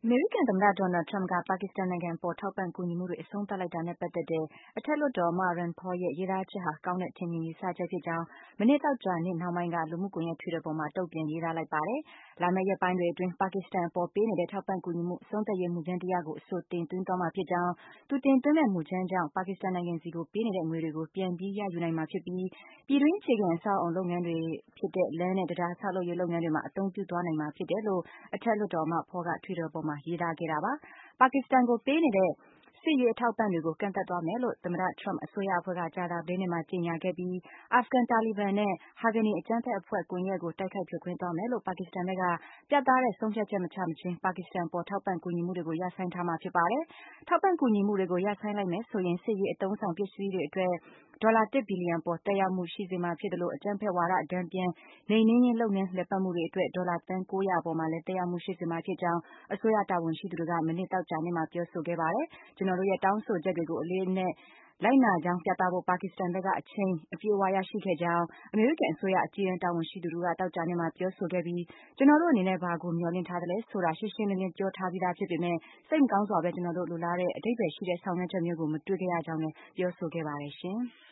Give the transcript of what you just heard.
အမေရိကန်သမ္မတ Donald Trump က ပါကစ္စတန်နိုင်ငံအပေါ် ထောက်ပံ့ကူညီမှုတွေ အဆုံးသတ်လိုက်တာနဲ့ပတ်သက်တဲ့ အထက်လွှတ်တော်အမတ် Rand Paul ရဲ့ ရေးသားချက်ဟာ ကောင်းတဲ့ထင်မြင်ယူဆချက်ဖြစ်ကြောင်း မနေ့သောကြာနေ့နှောင်းပိုင်းက လူမှုကွန်ရက် Twitter ပေါ်မှာ တုံ့ပြန်ရေးသားလိုက်ပါတယ်။ လာမယ့်ရက်ပိုင်းတွေအတွင်း ပါကစ္စတန်အပေါ်ပေးနေတဲ့ ထောက်ပံ့ကူညီမှု အဆုံးသတ်ရေးမူကြမ်းတရပ်ကို အဆိုတင်သွင်းသွားမှာဖြစ်ကြောင်း သူတင်သွင်းမယ့် မူကြမ်းကြောင့် ပါကစ္စတန်နိုင်ငံဆီကို ပေးနေတဲ့ငွေတွေကို ပြန်ပြီးရယူနိုင်မှာဖြစ်ပြီး ပြည်တွင်းအခြေခံအဆောက်အအုံလုပ်ငန်းတွေဖြစ်တဲ့ လမ်းနဲ့ တံတားဆောက်လုပ်ရေးလုပ်ငန်းတွေမှာ အသုံးပြုသွားနိုင်မှာဖြစ်တယ်လို့ အထက်လွှတ်တော်အမတ် Paul က Twitter ပေါ်မှာ ရေးသားခဲ့တာပါ။ ပါကစ္စတန်ကိုပေးနေတဲ့ စစ်ရေးအထောက်အပံ့တွေကို ကန့်သတ်သွားမယ်လို့ သမ္မတ Trump အစိုးရအဖွဲ့က ကြာသပတေးနေ့မှာ ကြေညာခဲ့ပြီး အာဖဂန်တာလီဘန်နဲ့ Haqqani အကြမ်းဖက်အဖွဲ့ကွန်ရက်ကို တိုက်ခိုက်ဖြိုခွင်းသွားမယ်လို့ ပါကစ္စတန်ဘက်က ပြတ်သားတဲ့ဆုံးဖြတ်ချက်မချမချင်း ပါကစ္စတန်အပေါ် ထောက်ပံ့ကူညီမှုတွေကို ရပ်ဆိုင်းထားမှာဖြစ်ပါတယ်။ ထောက်ပံ့ကူညီမှုတွေကို ရပ်ဆိုင်းလိုက်မယ်ဆိုရင် စစ်ရေးအသုံးအဆောင်ပစ္စည်းတွေအတွက် ဒေါ်လာ ၁ ဘီလီယံပေါ် သက်ရောက်မှုရှိစေမှာဖြစ်သလို အကြမ်းဖက်ဝါဒ တန်ပြန်နှိမ်နင်းရေးလုပ်ငန်းလည်ပတ်မှုတွေအတွက် ဒေါ်လာ သန်း ၉၀၀ အပေါ်မှာလည်း သက်ရောက်မှုရှိစေမှာဖြစ်ကြောင်း အစိုးရတာဝန်ရှိသူတွေက မနေ့သောကြာနေ့မှာ ပြောဆိုခဲ့ပါတယ်။ ကျနော်တို့ရဲ့တောင်းဆိုချက်တွေကို အလေးအနက်လိုက်နာကြောင်းပြသဖို့ ပါကစ္စတန်ဘက်က အချိန်အပြည့်အဝရရှိခဲ့ကြောင်း အမေရိကန်အစိုးရအကြီးတန်းတာဝန်ရှိသူတဦးက သောကြာနေ့မှာ ပြောဆိုခဲ့ပြီး ကျနော်တို့အနေနဲ့ ဘာကိုမျှော်လင့်ထားသလဲဆိုတာ ရှင်းရှင်းလင်းလင်းပြောထားပြီးသားဖြစ်ပေမဲ့ စိတ်မကောင်းစွာပဲ ကျနော်တို့လိုလားတဲ့ အဓိပ္ပါယ်ရှိတဲ့ဆောင်ရွက်ချက်မျိုးကို မတွေ့ခဲ့ရကြောင်းလည်း ပြောဆိုခဲ့ပါတယ်ရှင်။